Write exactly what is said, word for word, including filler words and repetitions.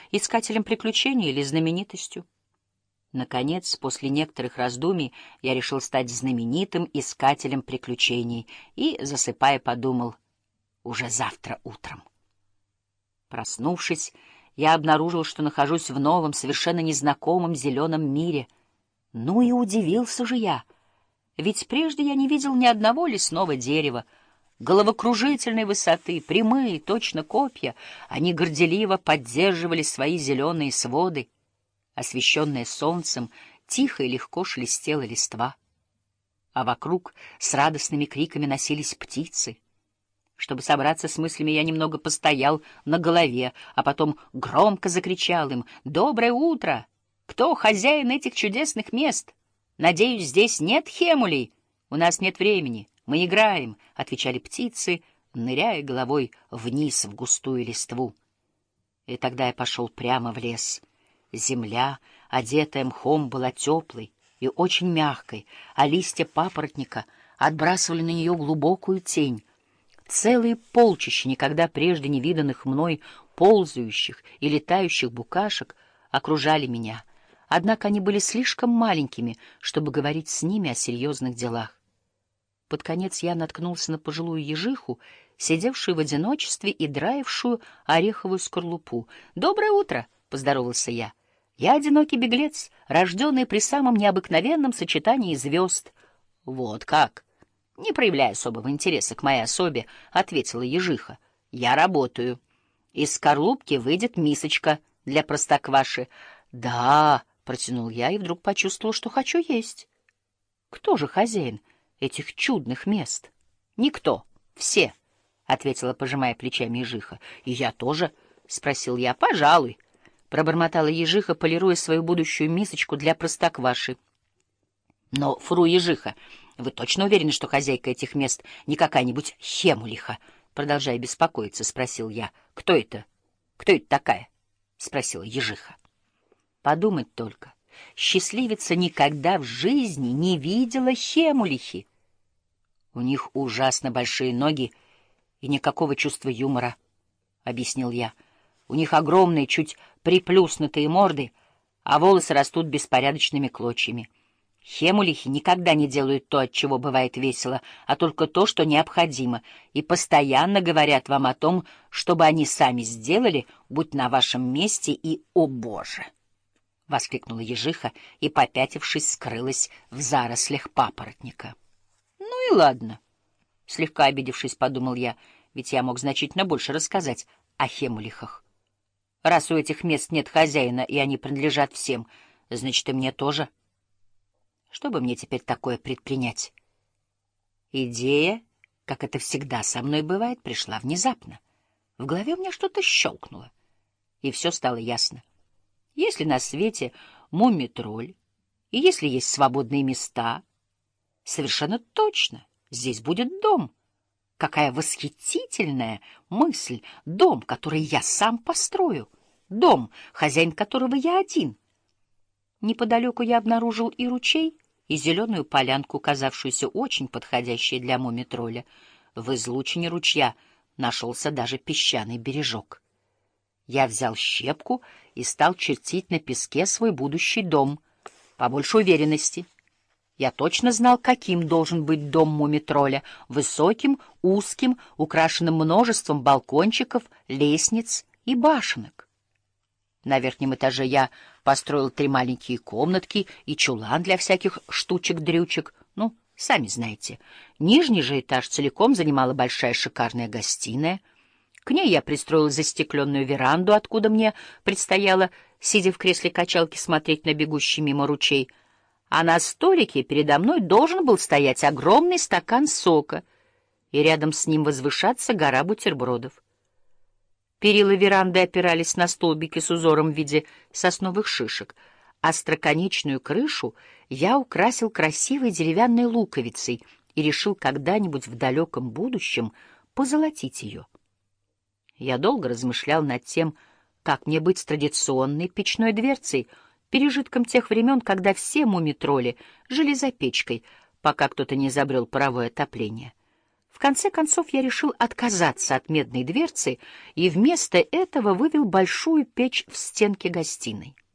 искателем приключений или знаменитостью. Наконец, после некоторых раздумий, я решил стать знаменитым искателем приключений и, засыпая, подумал: уже завтра утром. Проснувшись, я обнаружил, что нахожусь в новом, совершенно незнакомом зеленом мире. Ну и удивился же я, ведь прежде я не видел ни одного лесного дерева. Головокружительной высоты, прямые, точно копья, они горделиво поддерживали свои зеленые своды. Освещенная солнцем, тихо и легко шелестела листва, а вокруг с радостными криками носились птицы. Чтобы собраться с мыслями, я немного постоял на голове, а потом громко закричал им: «Доброе утро! Кто хозяин этих чудесных мест? Надеюсь, здесь нет хемулей? У нас нет времени, мы играем», — отвечали птицы, ныряя головой вниз в густую листву. И тогда я пошел прямо в лес. Земля, одетая мхом, была теплой и очень мягкой, а листья папоротника отбрасывали на нее глубокую тень. Целые полчища никогда прежде не виданных мной ползающих и летающих букашек окружали меня, однако они были слишком маленькими, чтобы говорить с ними о серьезных делах. Под конец я наткнулся на пожилую ежиху, сидевшую в одиночестве и драившую ореховую скорлупу. «Доброе утро!» — поздоровался я. «Я одинокий беглец, рожденный при самом необыкновенном сочетании звезд». «Вот как!» «Не проявляя особого интереса к моей особе», — ответила ежиха. «Я работаю. Из скорлупки выйдет мисочка для простокваши». «Да», — протянул я и вдруг почувствовал, что хочу есть. «Кто же хозяин этих чудных мест?» «Никто. Все», — ответила, пожимая плечами ежиха. «И я тоже?» — спросил я. «Пожалуй», — пробормотала ежиха, полируя свою будущую мисочку для простокваши. «Но, фру ежиха, вы точно уверены, что хозяйка этих мест не какая-нибудь хемулиха?» Продолжая беспокоиться, спросил я. «Кто это? Кто это такая?» — спросила ежиха. Подумать только, счастливица никогда в жизни не видела хемулихи. У них ужасно большие ноги и никакого чувства юмора, — объяснил я. У них огромные, чуть приплюснутые морды, а волосы растут беспорядочными клочьями. Хемулихи никогда не делают то, от чего бывает весело, а только то, что необходимо, и постоянно говорят вам о том, чтобы они сами сделали, будь на вашем месте, и «О, Боже!» — воскликнула ежиха и, попятившись, скрылась в зарослях папоротника. «Ну и ладно», — слегка обидевшись, подумал я, ведь я мог значительно больше рассказать о хемулихах. Раз у этих мест нет хозяина, и они принадлежат всем, значит, и мне тоже. Что бы мне теперь такое предпринять? Идея, как это всегда со мной бывает, пришла внезапно. В голове у меня что-то щелкнуло, и все стало ясно. Если на свете мумий-тролль, и если есть свободные места, совершенно точно здесь будет дом. Какая восхитительная мысль! Дом, который я сам построю. Дом, хозяин которого я один. Неподалеку я обнаружил и ручей, и зеленую полянку, казавшуюся очень подходящей для мумий-тролля. В излучине ручья нашелся даже песчаный бережок. Я взял щепку и стал чертить на песке свой будущий дом. Побольше уверенности. Я точно знал, каким должен быть дом мумий-тролля: высоким, узким, украшенным множеством балкончиков, лестниц и башенок. На верхнем этаже я построил три маленькие комнатки и чулан для всяких штучек-дрючек. Ну, сами знаете. Нижний же этаж целиком занимала большая шикарная гостиная. К ней я пристроил застекленную веранду, откуда мне предстояло, сидя в кресле качалки, смотреть на бегущий мимо ручей. А на столике передо мной должен был стоять огромный стакан сока, и рядом с ним возвышаться гора бутербродов. Перила веранды опирались на столбики с узором в виде сосновых шишек. Остроконечную крышу я украсил красивой деревянной луковицей и решил когда-нибудь в далеком будущем позолотить ее. Я долго размышлял над тем, как мне быть с традиционной печной дверцей, пережитком тех времен, когда все мумий-тролли жили за печкой, пока кто-то не изобрел паровое отопление. В В конце концов я решил отказаться от медной дверцы и вместо этого вывел большую печь в стенке гостиной.